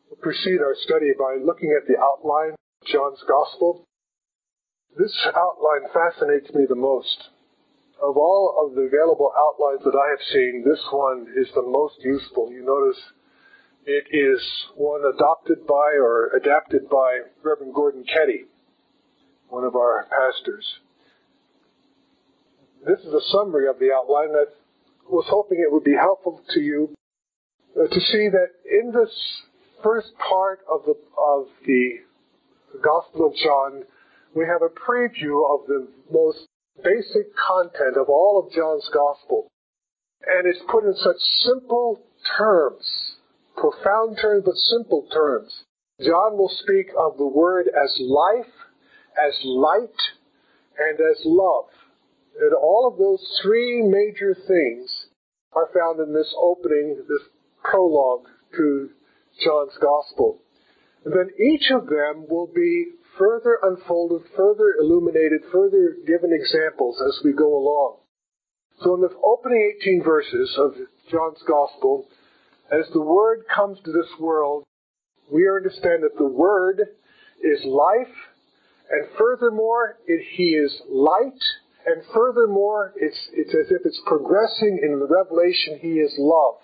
We'll proceed our study by looking at the outline of John's Gospel. This outline fascinates me the most. Of all of the available outlines that I have seen, this one is the most useful. You notice it is one adopted by or adapted by Reverend Gordon Ketty, one of our pastors. This is a summary of the outline that I was hoping it would be helpful to you to see that in this first part of the Gospel of John, we have a preview of the most basic content of all of John's Gospel. And it's put in such simple terms, profound terms, but simple terms. John will speak of the Word as life, as light, and as love. And all of those three major things are found in this opening, this prologue to John's Gospel. And then each of them will be further unfolded, further illuminated, further given examples as we go along. So in the opening 18 verses of John's Gospel, as the Word comes to this world, we understand that the Word is life, and furthermore, He is light, and furthermore, it's as if it's progressing in the revelation, He is love.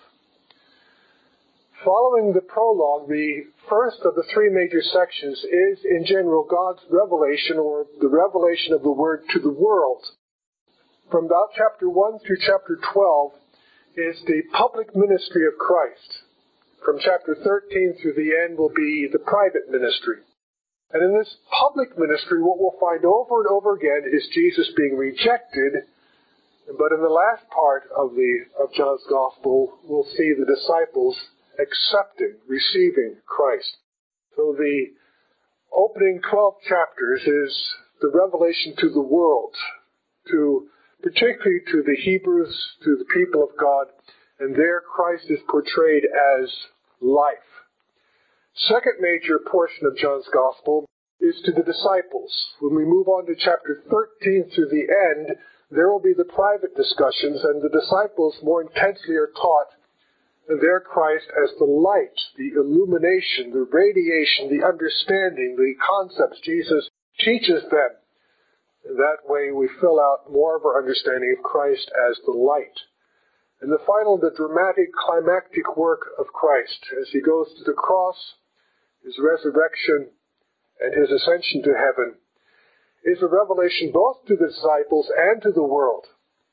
Following the prologue, the first of the three major sections is, in general, God's revelation, or the revelation of the Word to the world. From about chapter 1 through chapter 12 is the public ministry of Christ. From chapter 13 through the end will be the private ministry. And in this public ministry, what we'll find over and over again is Jesus being rejected. But in the last part of John's Gospel, we'll see the disciples accepting, receiving Christ. So the opening 12 chapters is the revelation to the world, particularly to the Hebrews, to the people of God, and there Christ is portrayed as life. Second major portion of John's Gospel is to the disciples. When we move on to chapter 13 through the end, there will be the private discussions, and the disciples more intensely are taught their Christ as the light, the illumination, the radiation, the understanding, the concepts Jesus teaches them. That way we fill out more of our understanding of Christ as the light. And the final, the dramatic, climactic work of Christ as He goes to the cross, His resurrection, and His ascension to heaven, is a revelation both to the disciples and to the world.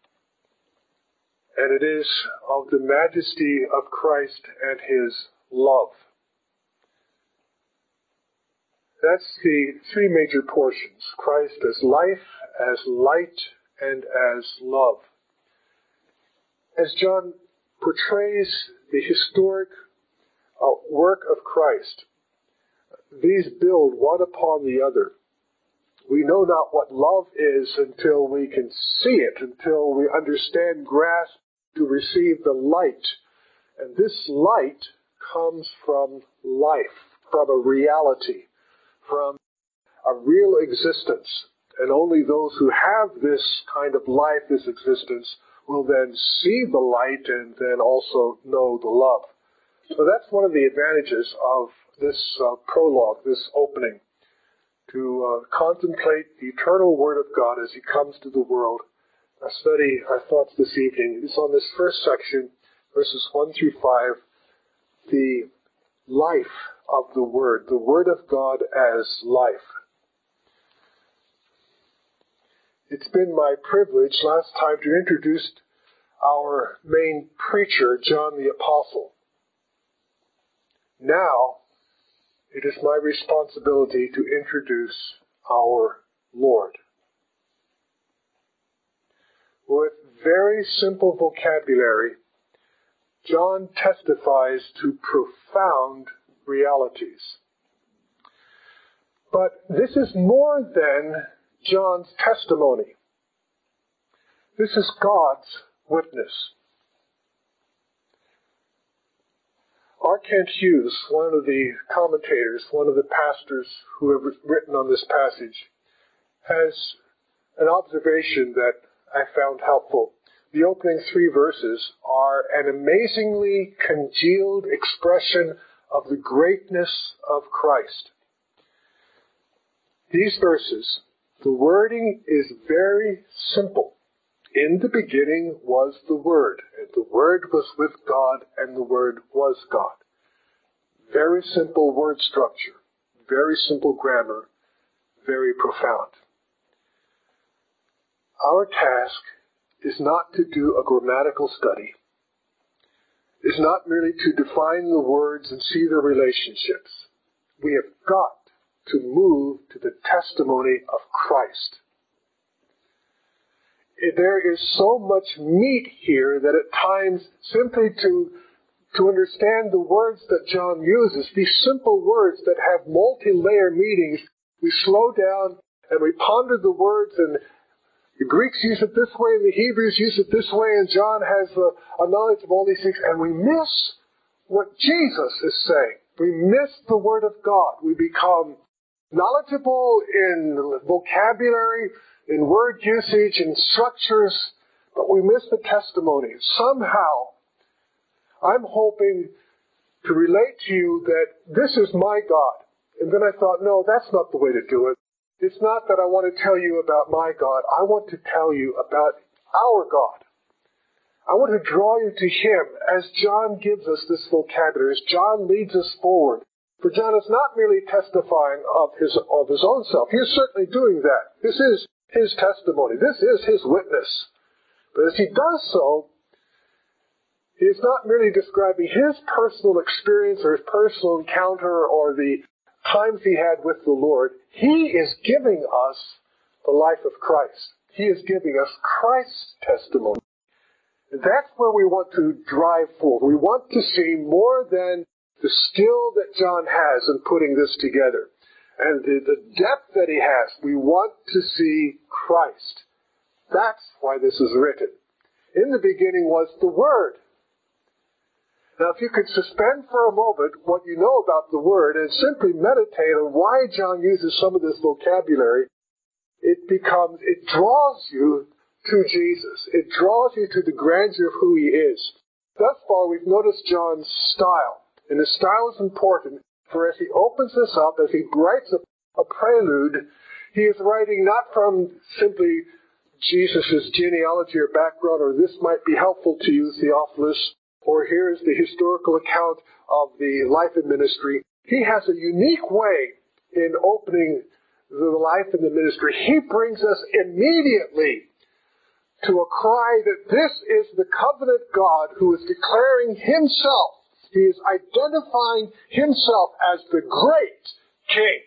And it is of the majesty of Christ and His love. That's the three major portions. Christ as life, as light, and as love. As John portrays the historic work of Christ, these build one upon the other. We know not what love is until we can see it, until we understand, grasp, to receive the light. And this light comes from life, from a reality, from a real existence. And only those who have this kind of life, this existence, will then see the light and then also know the love. So that's one of the advantages of this prologue, this opening, to contemplate the eternal Word of God as He comes to the world. Our study, our thoughts this evening is on this first section, verses 1 through 5, the life of the Word of God as life. It's been my privilege last time to introduce our main preacher, John the Apostle. Now, it is my responsibility to introduce our Lord. With very simple vocabulary, John testifies to profound realities. But this is more than John's testimony. This is God's witness. R. Kent Hughes, one of the commentators, one of the pastors who have written on this passage, has an observation that I found helpful. The opening three verses are an amazingly congealed expression of the greatness of Christ. These verses, the wording is very simple. In the beginning was the Word, and the Word was with God, and the Word was God. Very simple word structure, very simple grammar, very profound. Our task is not to do a grammatical study. It's not merely to define the words and see the relationships. We have got to move to the testimony of Christ. There is so much meat here that at times simply to understand the words that John uses, these simple words that have multi-layer meanings, we slow down and we ponder the words, and the Greeks use it this way and the Hebrews use it this way, and John has a knowledge of all these things, and we miss what Jesus is saying. We miss the Word of God. We become knowledgeable in vocabulary, in word usage, in structures, but we miss the testimony. Somehow, I'm hoping to relate to you that this is my God. And then I thought, no, that's not the way to do it. It's not that I want to tell you about my God. I want to tell you about our God. I want to draw you to Him as John gives us this vocabulary, as John leads us forward. For John is not merely testifying of his own self. He is certainly doing that. This is his testimony. This is his witness. But as he does so, he is not merely describing his personal experience or his personal encounter or the times he had with the Lord. He is giving us the life of Christ. He is giving us Christ's testimony. And that's where we want to drive forward. We want to see more than the skill that John has in putting this together and the depth that he has. We want to see Christ. That's why this is written. In the beginning was the Word. Now, if you could suspend for a moment what you know about the Word and simply meditate on why John uses some of this vocabulary, it draws you to Jesus. It draws you to the grandeur of who He is. Thus far, we've noticed John's style. And his style is important, for as he opens this up, as he writes a prelude, he is writing not from simply Jesus' genealogy or background, or this might be helpful to you, Theophilus, or here's the historical account of the life and ministry. He has a unique way in opening the life and the ministry. He brings us immediately to a cry that this is the covenant God who is declaring Himself. He is identifying Himself as the great King.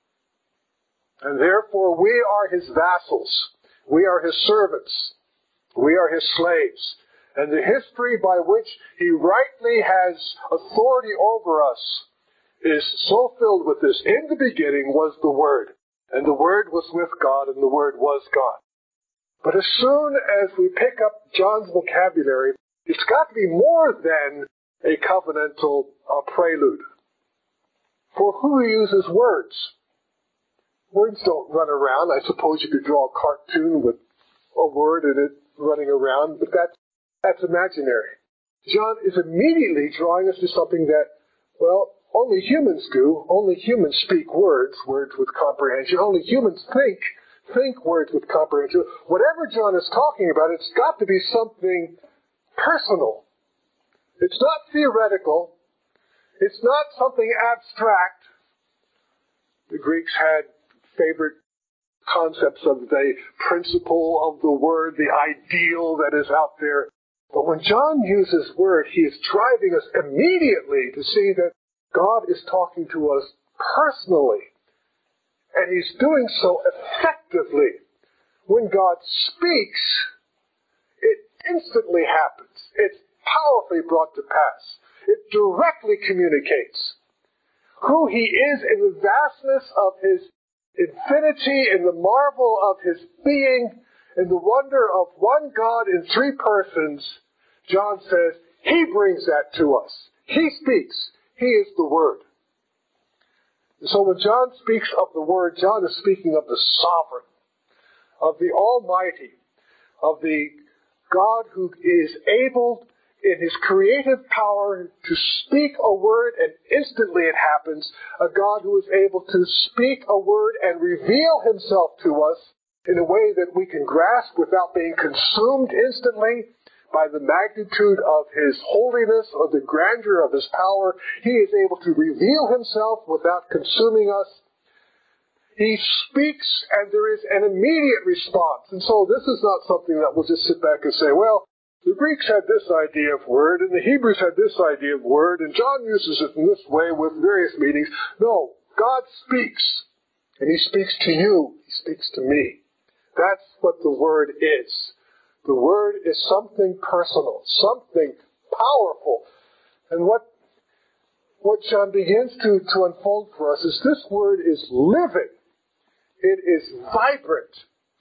And therefore we are His vassals. We are His servants. We are His slaves. And the history by which He rightly has authority over us is so filled with this. In the beginning was the Word, and the Word was with God, and the Word was God. But as soon as we pick up John's vocabulary, it's got to be more than a covenantal prelude. For who uses words? Words don't run around. I suppose you could draw a cartoon with a word in it running around, but that's imaginary. John is immediately drawing us to something that, well, only humans do. Only humans speak words with comprehension. Only humans think words with comprehension. Whatever John is talking about, it's got to be something personal. It's not theoretical. It's not something abstract. The Greeks had favorite concepts of the principle of the word, the ideal that is out there. But when John uses word, he is driving us immediately to see that God is talking to us personally. And He's doing so effectively. When God speaks, it instantly happens. It's powerfully brought to pass. It directly communicates who He is in the vastness of His infinity, in the marvel of His being, in the wonder of one God in three persons. John says, He brings that to us. He speaks. He is the Word. And so when John speaks of the Word, John is speaking of the sovereign, of the Almighty, of the God who is able in His creative power to speak a word and instantly it happens, a God who is able to speak a word and reveal Himself to us in a way that we can grasp without being consumed instantly by the magnitude of His holiness or the grandeur of His power. He is able to reveal Himself without consuming us. He speaks and there is an immediate response. And so this is not something that we'll just sit back and say, well, the Greeks had this idea of word, and the Hebrews had this idea of word, and John uses it in this way with various meanings. No, God speaks, and He speaks to you. He speaks to me. That's what the word is. The word is something personal, something powerful. And what John begins to unfold for us is this word is living. It is vibrant.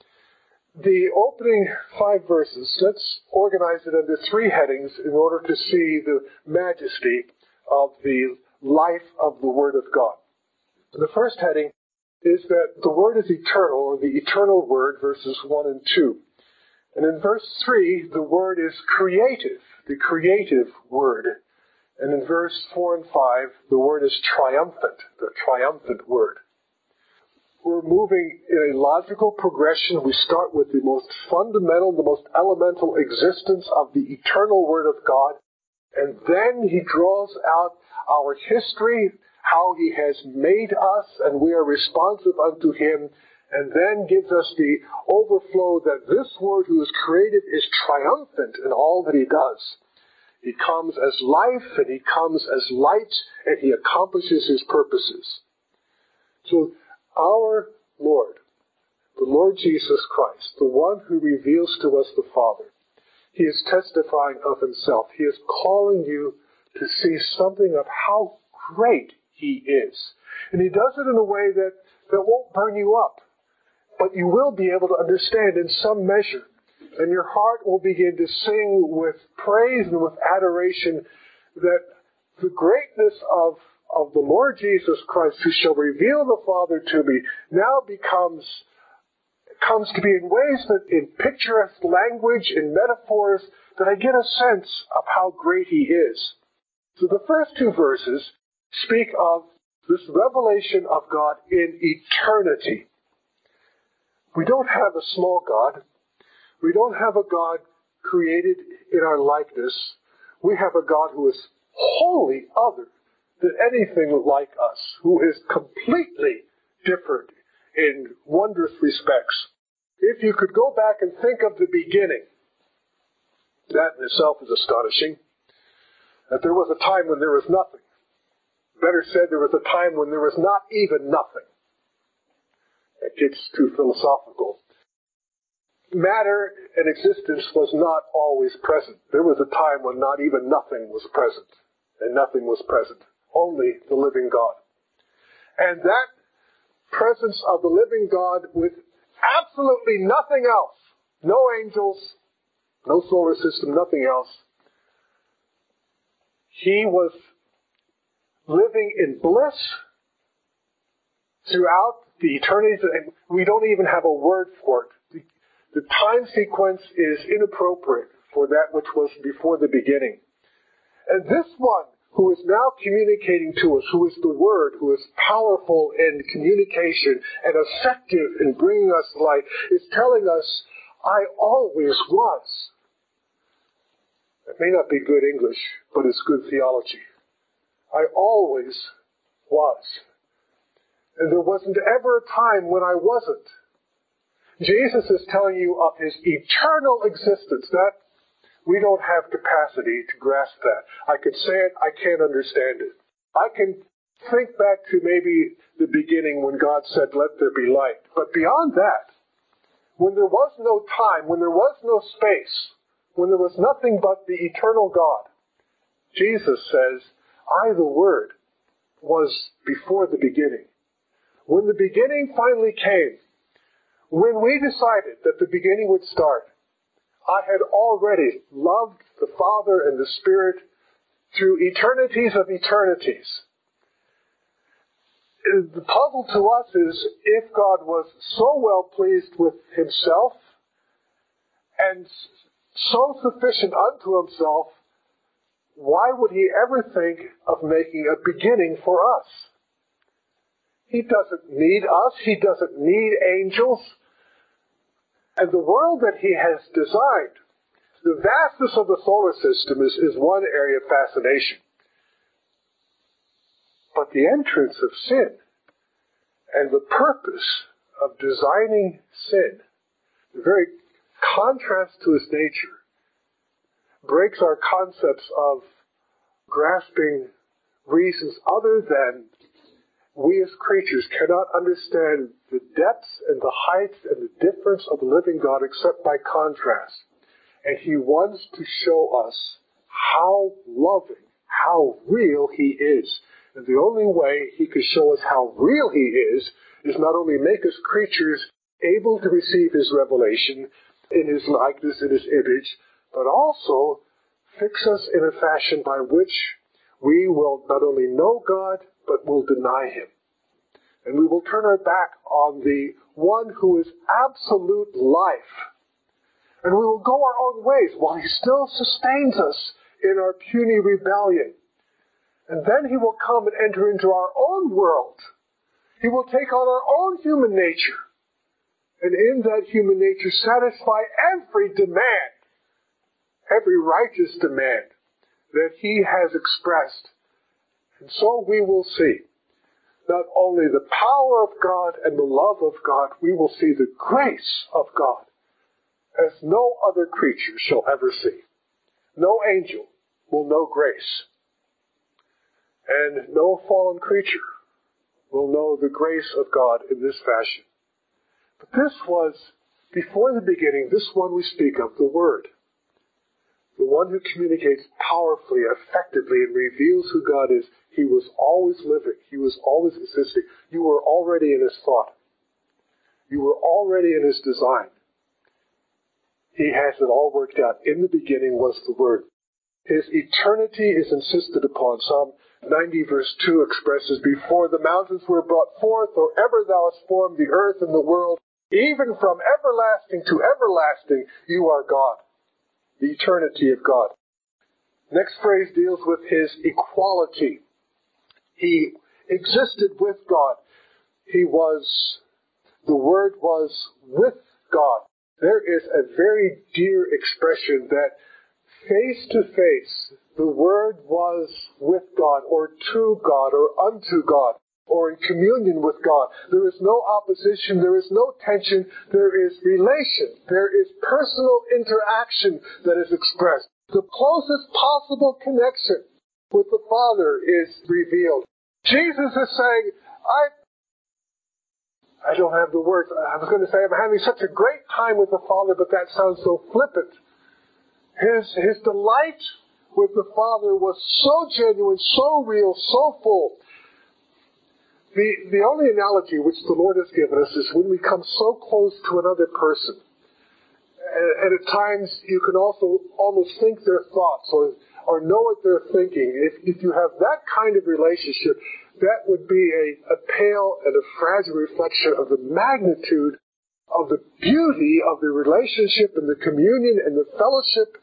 The opening 5 verses, let's organize it under 3 headings in order to see the majesty of the life of the Word of God. The first heading is that the Word is eternal, or the eternal Word, verses 1 and 2. And in verse 3, the Word is creative, the creative Word. And in verse 4 and 5, the Word is triumphant, the triumphant Word. We're moving in a logical progression. We start with the most fundamental, the most elemental existence of the eternal Word of God. And then He draws out our history, how He has made us, and we are responsive unto Him, and then gives us the overflow that this Word who is created is triumphant in all that He does. He comes as life, and He comes as light, and He accomplishes His purposes. So, our Lord, the Lord Jesus Christ, the one who reveals to us the Father, He is testifying of Himself. He is calling you to see something of how great He is. And He does it in a way that won't burn you up, but you will be able to understand in some measure. And your heart will begin to sing with praise and with adoration that the greatness of the Lord Jesus Christ, who shall reveal the Father to me, now comes to be in ways that in picturesque language, in metaphors, that I get a sense of how great He is. So the first 2 verses speak of this revelation of God in eternity. We don't have a small God. We don't have a God created in our likeness. We have a God who is wholly other than anything like us, who is completely different in wondrous respects. If you could go back and think of the beginning, that in itself is astonishing, that there was a time when there was nothing. Better said, there was a time when there was not even nothing. It gets too philosophical. Matter and existence was not always present. There was a time when not even nothing was present, and nothing was present. Only the living God. And that presence of the living God with absolutely nothing else, no angels, no solar system, nothing else, He was living in bliss throughout the eternities, and we don't even have a word for it. The time sequence is inappropriate for that which was before the beginning. And this one, who is now communicating to us, who is the Word, who is powerful in communication and effective in bringing us light, is telling us, I always was. It may not be good English, but it's good theology. I always was. And there wasn't ever a time when I wasn't. Jesus is telling you of His eternal existence. That we don't have capacity to grasp that. I could say it, I can't understand it. I can think back to maybe the beginning when God said, let there be light. But beyond that, when there was no time, when there was no space, when there was nothing but the eternal God, Jesus says, I, the Word, was before the beginning. When the beginning finally came, when we decided that the beginning would start, I had already loved the Father and the Spirit through eternities of eternities. The puzzle to us is if God was so well pleased with Himself and so sufficient unto Himself why would he ever think of making a beginning for us? He doesn't need us. He doesn't need angels. And the world that he has designed, the vastness of the solar system is one area of fascination. But the entrance of sin and the purpose of designing sin, the very contrast to his nature, breaks our concepts of grasping reasons other than we as creatures cannot understand the depths and the heights and the difference of the living God except by contrast. And he wants to show us how loving, how real he is. And the only way he could show us how real he is not only make us creatures able to receive his revelation in his likeness, in his image, but also fix us in a fashion by which we will not only know God, but will deny him. And we will turn our back on the one who is absolute life. And we will go our own ways while he still sustains us in our puny rebellion. And then he will come and enter into our own world. He will take on our own human nature. And in that human nature satisfy every demand, every righteous demand that he has expressed. And so we will see not only the power of God and the love of God, we will see the grace of God as no other creature shall ever see. No angel will know grace. And no fallen creature will know the grace of God in this fashion. But this was, before the beginning, this one we speak of, the Word. The one who communicates powerfully, effectively, and reveals who God is. He was always living. He was always existing. You were already in his thought. You were already in his design. He has it all worked out. In the beginning was the Word. His eternity is insisted upon. Psalm 90 verse 2 expresses, before the mountains were brought forth, or ever thou hast formed the earth and the world, even from everlasting to everlasting, you are God. The eternity of God. Next phrase deals with his equality. He existed with God. The Word was with God. There is a very dear expression that face to face, the Word was with God, or to God, or unto God, or in communion with God. There is no opposition, there is no tension, there is relation, there is personal interaction that is expressed. The closest possible connection with the Father is revealed. Jesus is saying, I don't have the words. I was going to say I'm having such a great time with the Father, but that sounds so flippant. His delight with the Father was so genuine, so real, so full. The only analogy which the Lord has given us is when we come so close to another person. And at times you can also almost think their thoughts or know what they're thinking. If you have that kind of relationship, that would be a pale and a fragile reflection of the magnitude of the beauty of the relationship and the communion and the fellowship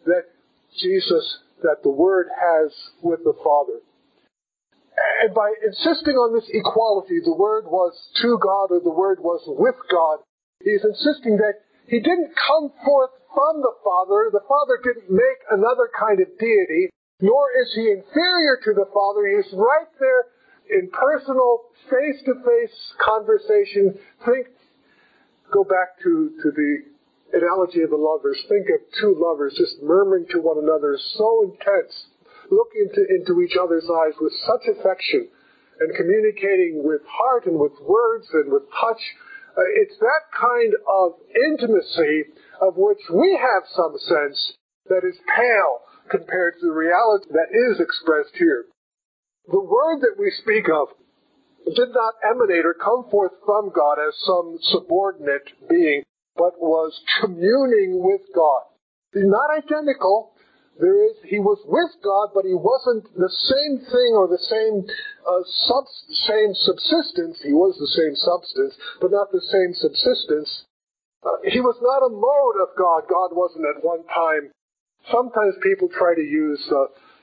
that the Word has with the Father. And by insisting on this equality, the Word was to God or the Word was with God, he's insisting that he didn't come forth from the Father. The Father didn't make another kind of deity, nor is he inferior to the Father. He's right there in personal, face-to-face conversation. Go back to the analogy of the lovers. Think of two lovers just murmuring to one another, so intense, looking into each other's eyes with such affection and communicating with heart and with words and with touch. It's that kind of intimacy of which we have some sense that is pale compared to the reality that is expressed here. The Word that we speak of did not emanate or come forth from God as some subordinate being, but was communing with God. He's not identical. He was with God, but he wasn't the same thing or the same same subsistence. He was the same substance, but not the same subsistence. He was not a mode of God. God wasn't at one time. Sometimes people try to use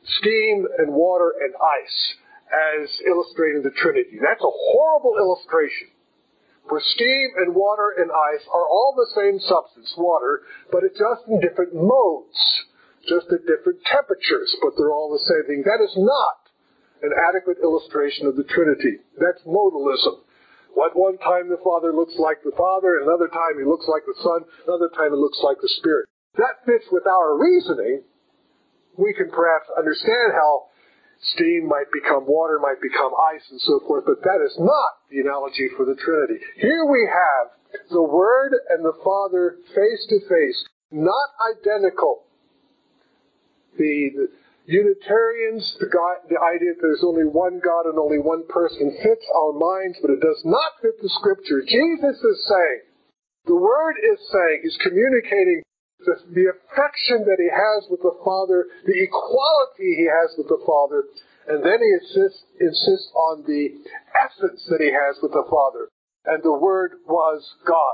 steam and water and ice as illustrating the Trinity. That's a horrible illustration. For steam and water and ice are all the same substance, water, but it's just in different modes, just at different temperatures, but they're all the same thing. That is not an adequate illustration of the Trinity. That's modalism. At one time the Father looks like the Father, another time he looks like the Son, another time he looks like the Spirit. That fits with our reasoning. We can perhaps understand how steam might become water, might become ice, and so forth, but that is not the analogy for the Trinity. Here we have the Word and the Father face to face, not identical. The Unitarians, the idea that there's only one God and only one person fits our minds, but it does not fit the Scripture. Jesus is saying, the Word is saying, is communicating the affection that he has with the Father, the equality he has with the Father, and then he insists on the essence that he has with the Father. And the Word was God.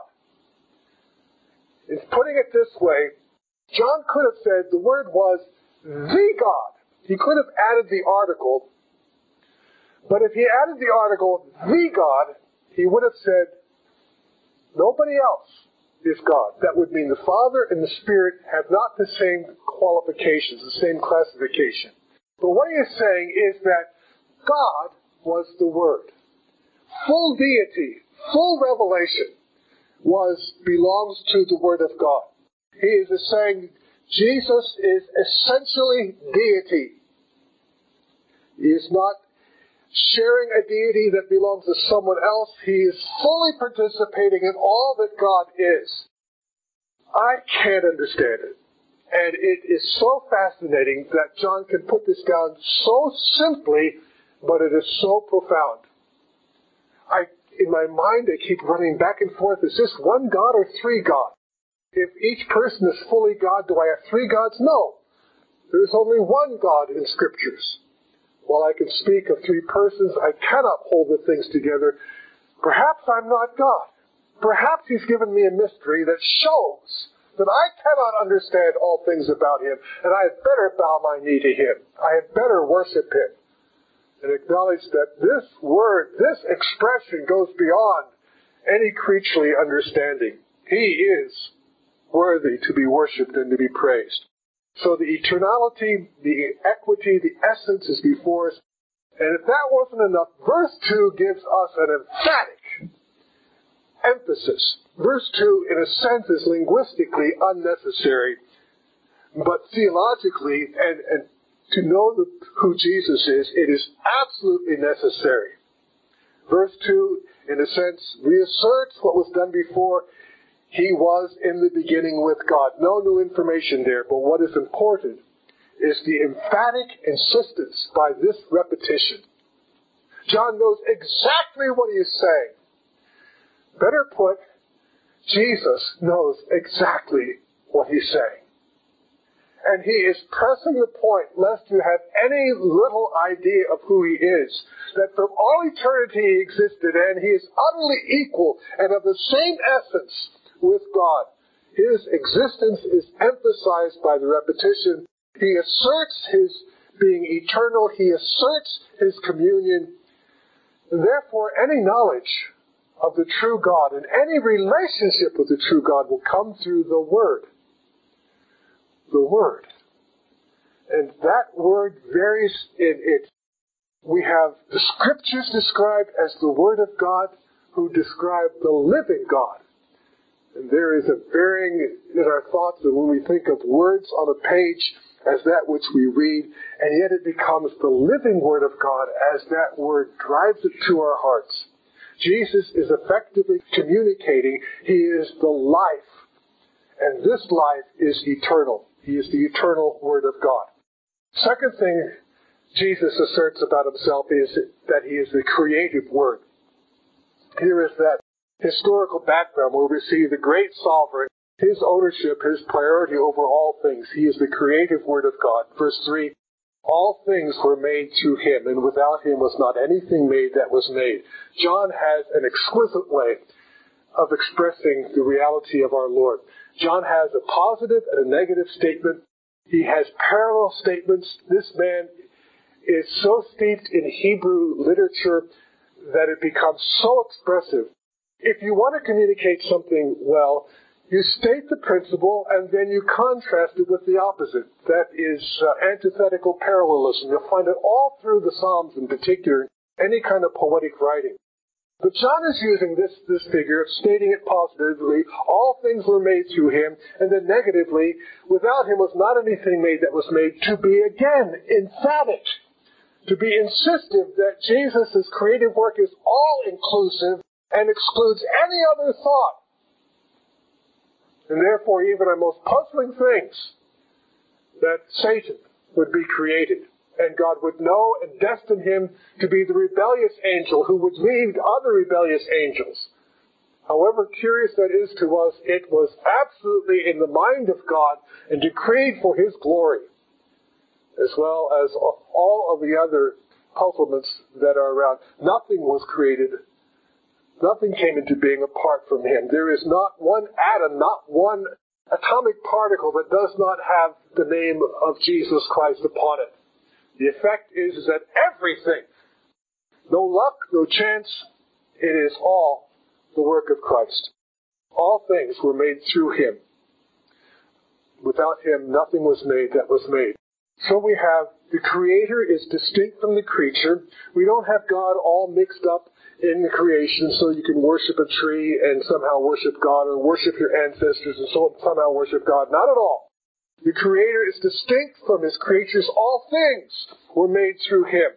In putting it this way, John could have said the Word was the God. He could have added the article, but if he added the article, the God, he would have said, nobody else is God. That would mean the Father and the Spirit have not the same qualifications, the same classification. But what he is saying is that God was the Word. Full deity, full revelation belongs to the Word of God. He is saying Jesus is essentially deity. He is not sharing a deity that belongs to someone else. He is fully participating in all that God is. I can't understand it. And it is so fascinating that John can put this down so simply, but it is so profound. In my mind, I keep running back and forth. Is this one God or three gods? If each person is fully God, do I have three gods? No. There is only one God in Scriptures. While I can speak of three persons, I cannot hold the things together. Perhaps I'm not God. Perhaps he's given me a mystery that shows that I cannot understand all things about him, and I had better bow my knee to him. I had better worship him and acknowledge that this word, this expression goes beyond any creaturely understanding. He is worthy to be worshipped and to be praised. So the eternality, the equity, the essence is before us. And if that wasn't enough, verse 2 gives us an emphatic emphasis. Verse 2, in a sense, is linguistically unnecessary, but theologically, and to know who Jesus is, it is absolutely necessary. Verse 2, in a sense, reasserts what was done before. He was in the beginning with God. No new information there, but what is important is the emphatic insistence by this repetition. John knows exactly what he is saying. Better put, Jesus knows exactly what he's saying. And he is pressing the point, lest you have any little idea of who he is, that from all eternity he existed, and he is utterly equal and of the same essence with God. His existence is emphasized by the repetition. He asserts his being eternal. He asserts his communion. And therefore, any knowledge of the true God and any relationship with the true God will come through the Word. The Word. And that word varies in it. We have the Scriptures described as the Word of God, who describe the living God. And there is a varying in our thoughts that when we think of words on a page as that which we read, and yet it becomes the living Word of God as that Word drives it to our hearts. Jesus is effectively communicating He is the life, and this life is eternal. He is the eternal Word of God. Second thing Jesus asserts about Himself is that He is the creative Word. Here is that historical background where we see the great sovereign, his ownership, his priority over all things. He is the creative Word of God. Verse 3, all things were made through Him, and without Him was not anything made that was made. John has an exquisite way of expressing the reality of our Lord. John has a positive and a negative statement. He has parallel statements. This man is so steeped in Hebrew literature that it becomes so expressive. If you want to communicate something well, you state the principle and then you contrast it with the opposite. That is antithetical parallelism. You'll find it all through the Psalms in particular, any kind of poetic writing. But John is using this figure of stating it positively, all things were made through him, and then negatively, without him was not anything made that was made, to be again emphatic, to be insistent that Jesus' creative work is all-inclusive and excludes any other thought. And therefore, even our most puzzling things, that Satan would be created, and God would know and destine him to be the rebellious angel who would lead other rebellious angels. However curious that is to us, it was absolutely in the mind of God and decreed for his glory, as well as all of the other puzzlements that are around. Nothing was created. Nothing came into being apart from him. There is not one atom, not one atomic particle that does not have the name of Jesus Christ upon it. The effect is that everything, no luck, no chance, it is all the work of Christ. All things were made through him. Without him, nothing was made that was made. So we have the Creator is distinct from the creature. We don't have God all mixed up in the creation so you can worship a tree and somehow worship God, or worship your ancestors and somehow worship God. Not at all. The Creator is distinct from his creatures. All things were made through him.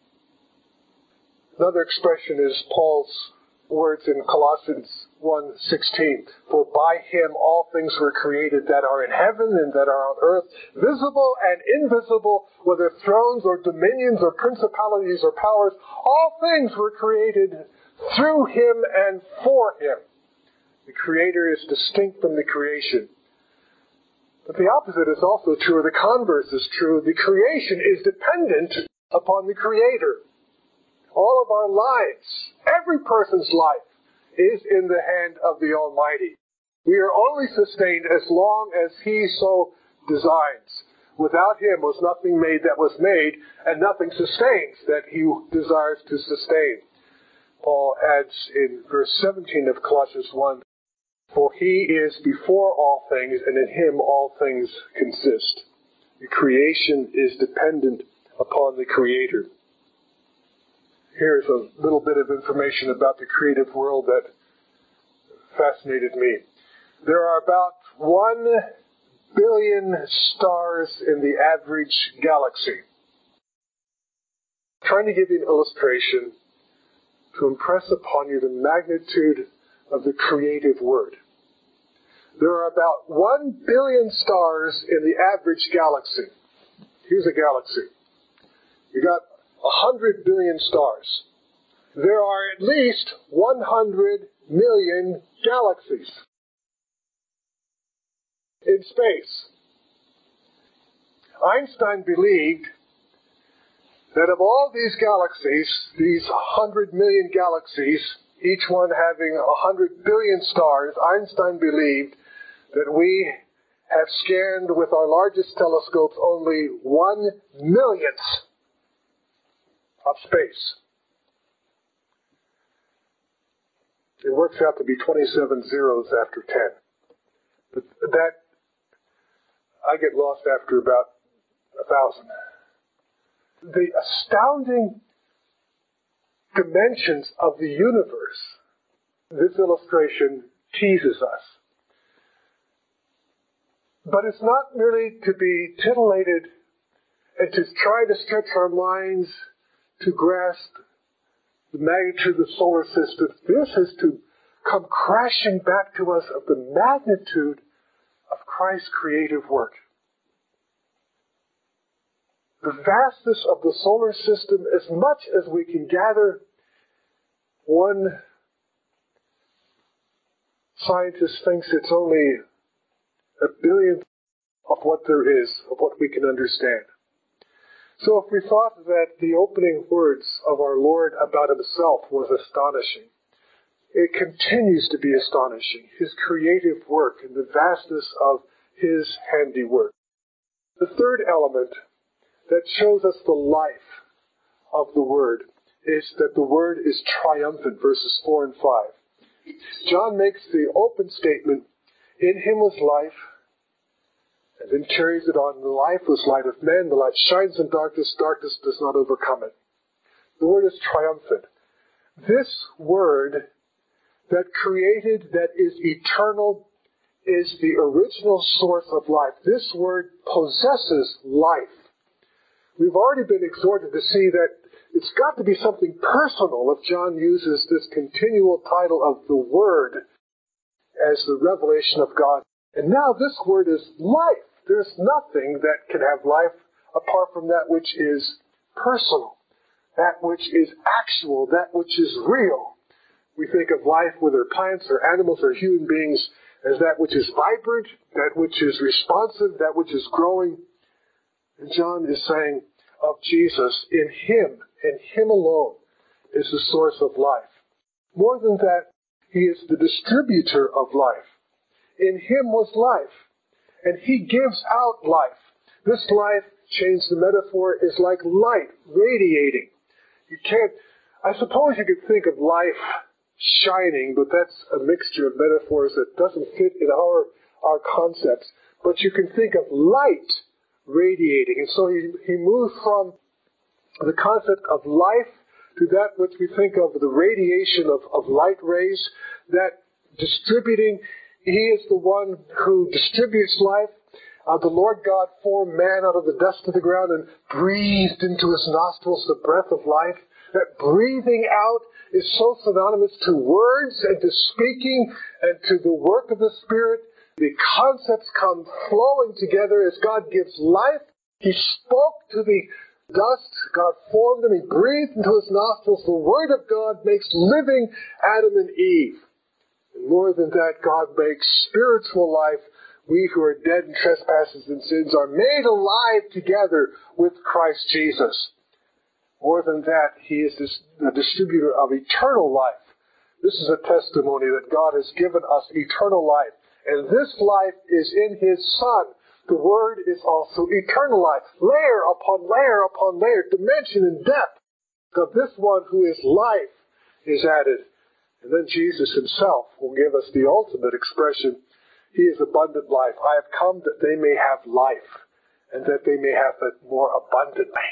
Another expression is Paul's words in Colossians 1:16. For by him all things were created that are in heaven and that are on earth, visible and invisible, whether thrones or dominions or principalities or powers. All things were created through him and for him. The Creator is distinct from the creation. But the opposite is also true, or the converse is true. The creation is dependent upon the Creator. All of our lives, every person's life, is in the hand of the Almighty. We are only sustained as long as he so designs. Without him was nothing made that was made, and nothing sustains that he desires to sustain. Paul adds in verse 17 of Colossians 1, for he is before all things, and in him all things consist. The creation is dependent upon the Creator. Here's a little bit of information about the creative world that fascinated me. There are about 1 billion stars in the average galaxy. I'm trying to give you an illustration to impress upon you the magnitude of the creative word. There are about 1 billion stars in the average galaxy. Here's a galaxy. You got 100 billion stars. There are at least 100 million galaxies in space. Einstein believed that of all these galaxies, these 100 million galaxies, each one having 100 billion stars, Einstein believed that we have scanned with our largest telescopes only 1/millionth of space. It works out to be 27 zeros after 10. But that, I get lost after about 1,000. The astounding dimensions of the universe, this illustration teases us. But it's not merely to be titillated and to try to stretch our minds to grasp the magnitude of the solar system. This is to come crashing back to us of the magnitude of Christ's creative work. The vastness of the solar system, as much as we can gather, one scientist thinks it's only 1/billionth of what there is, of what we can understand. So if we thought that the opening words of our Lord about himself was astonishing, it continues to be astonishing, his creative work and the vastness of his handiwork. The third element that shows us the life of the Word is that the Word is triumphant, verses 4 and 5. John makes the open statement, in him was life, and then carries it on. The life was light of men. The light shines in darkness. Darkness does not overcome it. The Word is triumphant. This Word that created, that is eternal, is the original source of life. This Word possesses life. We've already been exhorted to see that it's got to be something personal if John uses this continual title of the Word as the revelation of God. And now this Word is life. There's nothing that can have life apart from that which is personal, that which is actual, that which is real. We think of life, whether plants or animals or human beings, as that which is vibrant, that which is responsive, that which is growing. And John is saying of Jesus, in him, and him alone, is the source of life. More than that, he is the distributor of life. In him was life, and he gives out life. This life, change the metaphor, is like light radiating. I suppose you could think of life shining, but that's a mixture of metaphors that doesn't fit in our concepts. But you can think of light radiating. And so he moves from the concept of life to that which we think of the radiation of light rays, that distributing. He is the one who distributes life. The Lord God formed man out of the dust of the ground and breathed into his nostrils the breath of life. That breathing out is so synonymous to words and to speaking and to the work of the Spirit. The concepts come flowing together as God gives life. He spoke to the dust. God formed him. He breathed into his nostrils. The Word of God makes living Adam and Eve. And more than that, God makes spiritual life. We who are dead in trespasses and sins are made alive together with Christ Jesus. More than that, he is the distributor of eternal life. This is a testimony that God has given us eternal life. And this life is in his Son. The Word is also eternal life. Layer upon layer upon layer, dimension and depth of this one who is life is added. And then Jesus himself will give us the ultimate expression. He is abundant life. I have come that they may have life, and that they may have it more abundantly.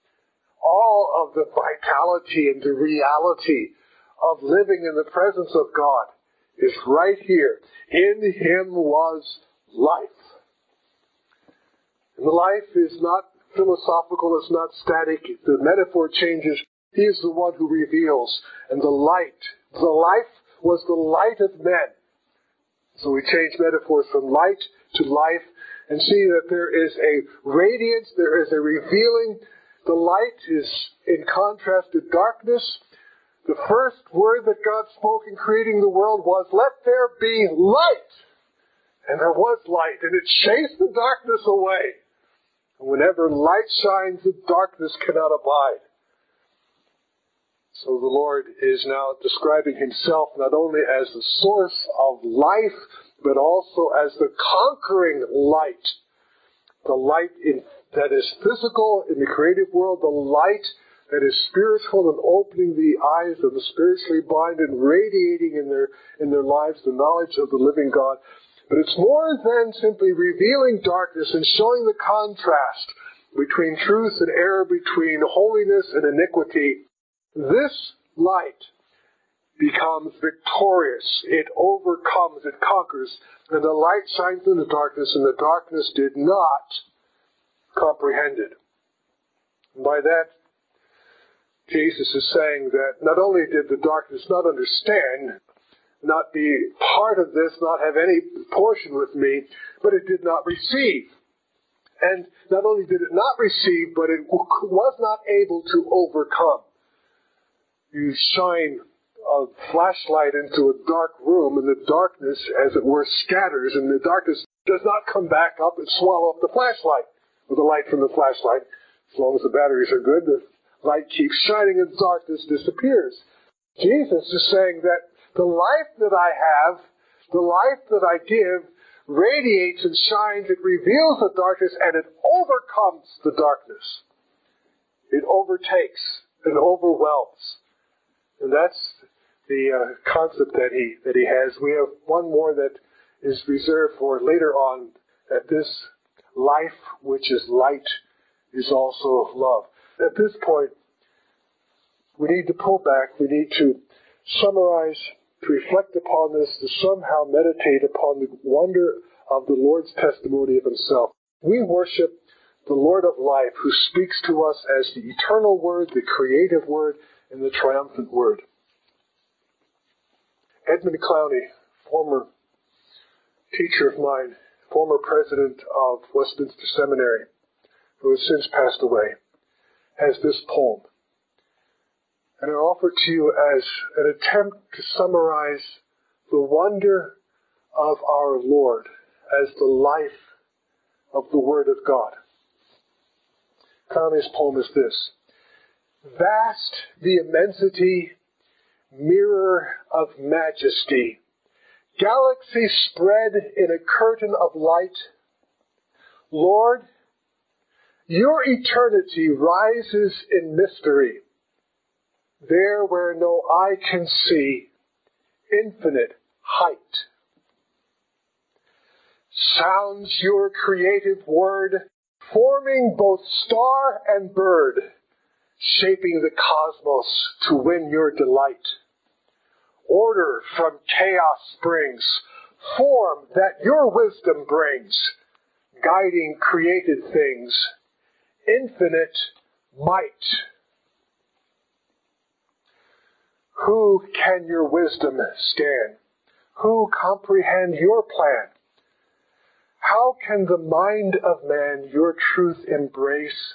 All of the vitality and the reality of living in the presence of God is right here. In him was life. And the life is not philosophical, it's not static. The metaphor changes. He is the one who reveals. And the life was the light of men. So we change metaphors from light to life and see that there is a radiance, there is a revealing. The light is in contrast to darkness. The first word that God spoke in creating the world was, "Let there be light." And there was light, and it chased the darkness away. And whenever light shines, the darkness cannot abide. So the Lord is now describing himself not only as the source of life, but also as the conquering light. The light that is physical in the creative world, the light that is spiritual and opening the eyes of the spiritually blind and radiating in their lives the knowledge of the living God. But it's more than simply revealing darkness and showing the contrast between truth and error, between holiness and iniquity. This light becomes victorious. It overcomes, it conquers. And the light shines in the darkness, and the darkness did not comprehend it. And by that, Jesus is saying that not only did the darkness not understand, not be part of this, not have any portion with me, but it did not receive. And not only did it not receive, but it was not able to overcome. You shine a flashlight into a dark room, and the darkness, as it were, scatters, and the darkness does not come back up and swallow up the flashlight, or the light from the flashlight. As long as the batteries are good, the light keeps shining and darkness disappears. Jesus is saying that the life that I have, the life that I give, radiates and shines. It reveals the darkness and it overcomes the darkness. It overtakes and overwhelms. And that's the concept that he has. We have one more that is reserved for later on, that this life which is light is also love. At this point, we need to pull back. We need to summarize, to reflect upon this, to somehow meditate upon the wonder of the Lord's testimony of himself. We worship the Lord of life, who speaks to us as the eternal Word, the creative Word, and the triumphant Word. Edmund Clowney, former teacher of mine, former president of Westminster Seminary, who has since passed away, has this poem. And I offer it to you as an attempt to summarize the wonder of our Lord as the life of the Word of God. Clowney's poem is this: vast the immensity, mirror of majesty, galaxy spread in a curtain of light. Lord, your eternity rises in mystery, there where no eye can see, infinite height. Sounds your creative word, forming both star and bird, shaping the cosmos to win your delight. Order from chaos springs, form that your wisdom brings, guiding created things, infinite might. Who can your wisdom scan? Who comprehend your plan? How can the mind of man your truth embrace?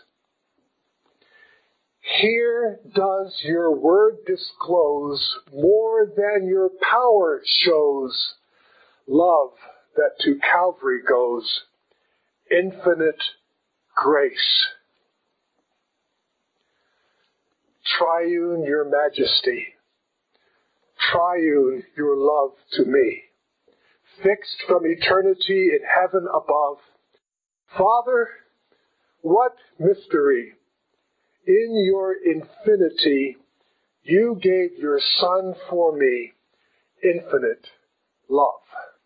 Here does your word disclose more than your power shows, love that to Calvary goes, infinite grace. Triune your majesty, triune your love to me, fixed from eternity in heaven above. Father, what mystery! In your infinity, you gave your Son for me, infinite love.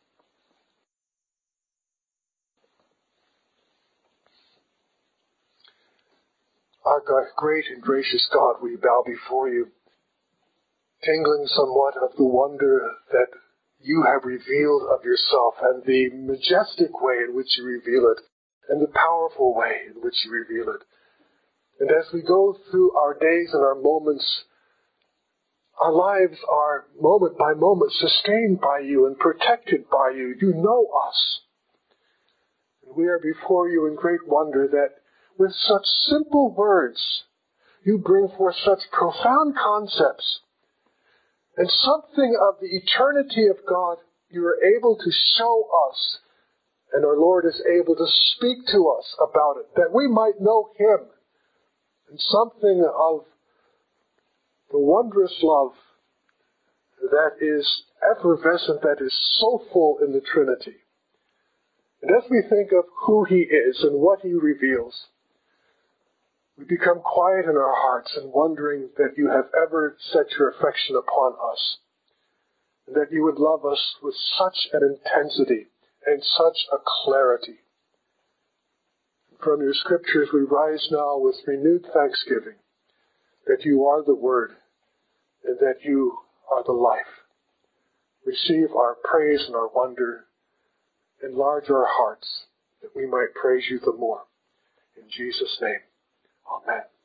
Our God, great and gracious God, we bow before you, tingling somewhat of the wonder that you have revealed of yourself, and the majestic way in which you reveal it, and the powerful way in which you reveal it. And as we go through our days and our moments, our lives are moment by moment sustained by you and protected by you. You know us. And we are before you in great wonder that with such simple words, you bring forth such profound concepts. And something of the eternity of God you are able to show us. And our Lord is able to speak to us about it, that we might know Him. And something of the wondrous love that is effervescent, that is so full in the Trinity. And as we think of who He is and what He reveals, we become quiet in our hearts and wondering that you have ever set your affection upon us, and that you would love us with such an intensity and such a clarity. From your scriptures we rise now with renewed thanksgiving that you are the Word and that you are the life. Receive our praise and our wonder. Enlarge our hearts that we might praise you the more. In Jesus' name, amen.